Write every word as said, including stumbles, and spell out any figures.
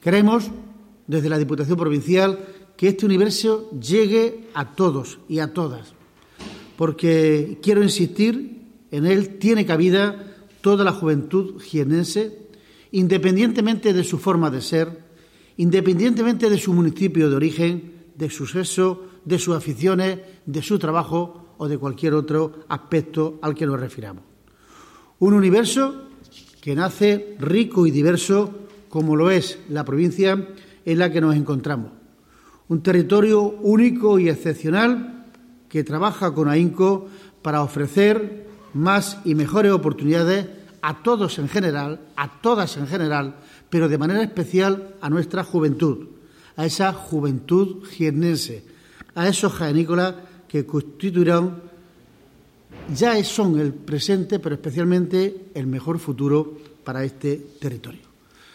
Queremos, desde la Diputación Provincial, que este universo llegue a todos y a todas, porque, quiero insistir, en él tiene cabida toda la juventud jiennense, independientemente de su forma de ser, independientemente de su municipio de origen, de su sexo, de sus aficiones, de su trabajo o de cualquier otro aspecto al que nos refiramos. Un universo que nace rico y diverso, como lo es la provincia en la que nos encontramos. Un territorio único y excepcional que trabaja con ahínco para ofrecer más y mejores oportunidades a todos en general, a todas en general, pero de manera especial a nuestra juventud, a esa juventud jiennense, a esos jaenícolas que constituirán, ya son el presente, pero especialmente el mejor futuro para este territorio.